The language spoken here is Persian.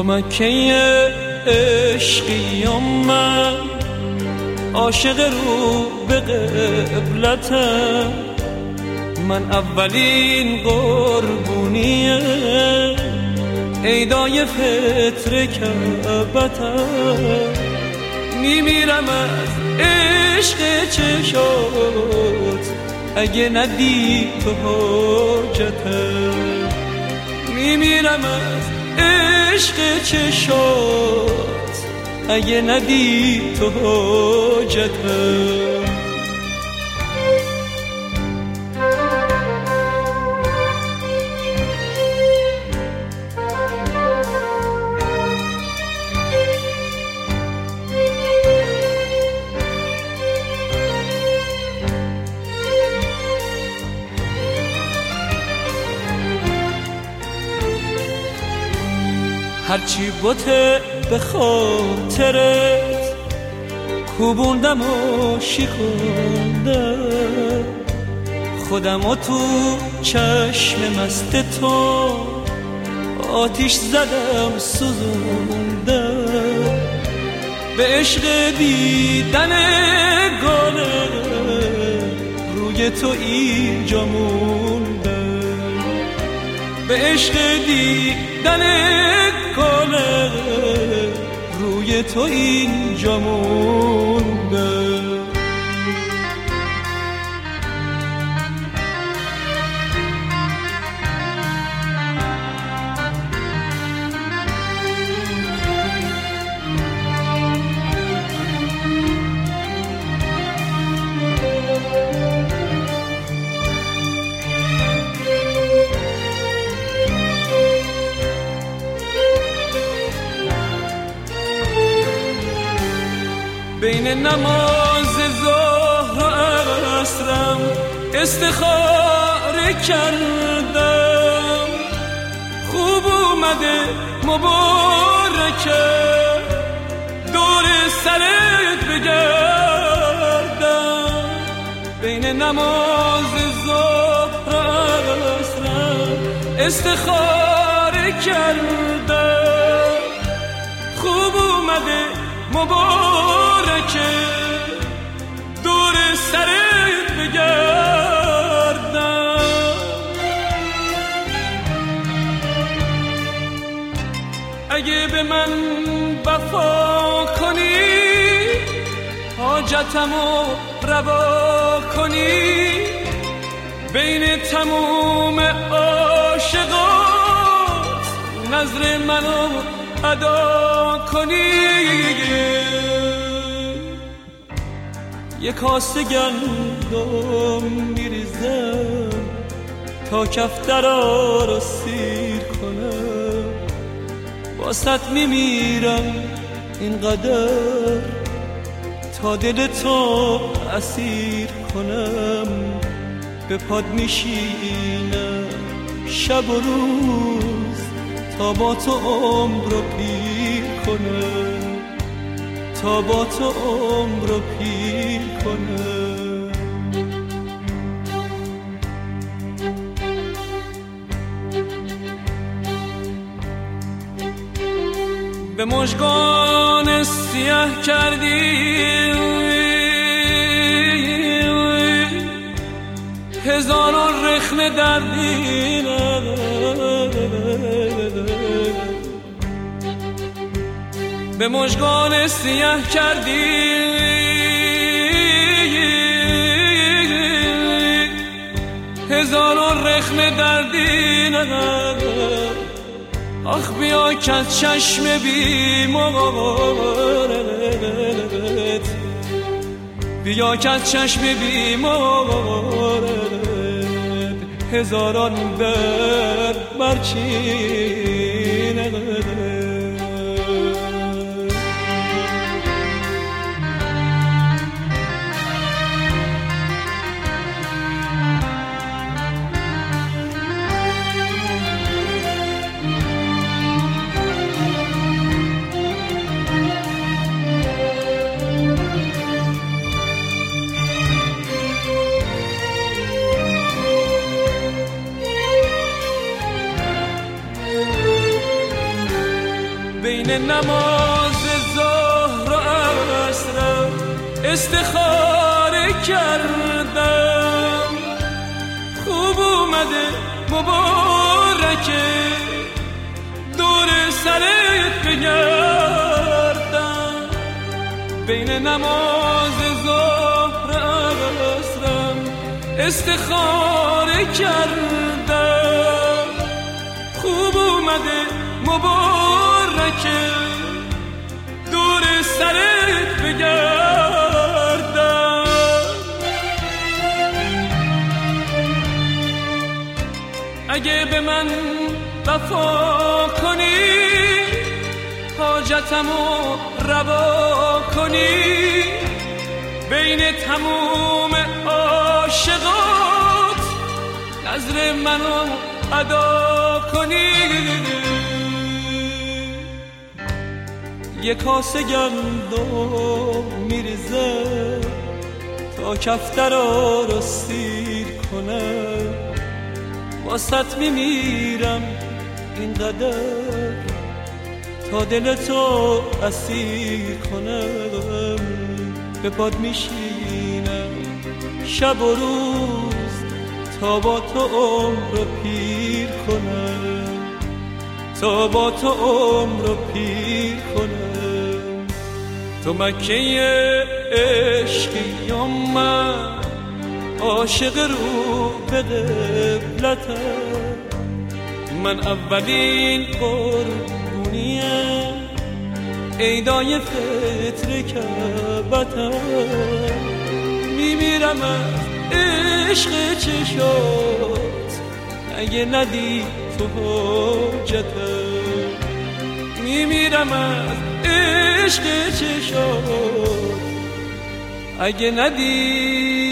مکه عشقیم من عاشق رو به قبلتم، من اولین قربونی عیدای فطر کعبتم. میمیرم از عشق چشات اگه ندی تو حاجتم، میمیرم از عشق چشات اگه ندی تو حاجتم. هرچی بوته به خاطرت کوبوندم و شکوندم، خودم و تو چشم مست تو آتیش زدم سوزوندم. به عشق دیدن گاله روی تو اینجا موندم، به عشق دیدن گاله روی تو اینجا موندم. بین نماز ظهر و عصرم استخاره کردم، خوب اومده مبارکه دور سرت بگردم. بین نماز ظهر و عصرم استخاره کردم، خوب اومده مبارکه دور سرت بگردم. اگه به من وفا کنی حاجتمو روا کنی، بین تموم عاشقات نظر منو ادا کنی. یک کاسه گندم میریزم تا کفترا رو سیر کنم، واسط میمیرم اینقدر تا دل تو اسیر کنم. به پاد میشینم شب و روز تا با تو عمر رو پیر کنم، تا با تو عمر رو پیر کنم. به مژگان سیاه کردی هزاران رخنه در دینم، به مژگان سیاه کردی هزاران رخنه در دینم. آخ بیا که از چشم بیمارت، بیا که از چشم بیمارت هزاران درد برچینه. نماز ظهر و عصر استخاره کردم. خوب اومده مبارکه دور سرت بگردم. بین نماز ظهر و عصرم استخاره کردم. خوب اومده مبارکه دور سرت بگردم. اگه به من وفا کنی حاجتمو روا کنی بین تموم عاشقات نظر منو ادا کنی. یه کاسه گندم میریزه تا کفترا رو سیر کنه. واسط میمیرم اینقدر تا دلتو اسیر کنم. به پاد میشینم شب و روز تا با تو عمر رو پیر کنم. تا با تو عمر رو پیر کنم. تو مکه عشقی یا من عاشق رو به قبلتم. من اولین قربونیم عیدای فطر کعبتم. میمیرم از عشق چشات اگه ندی تو حاجتم. میمیرم از عشق چشات اگه ندی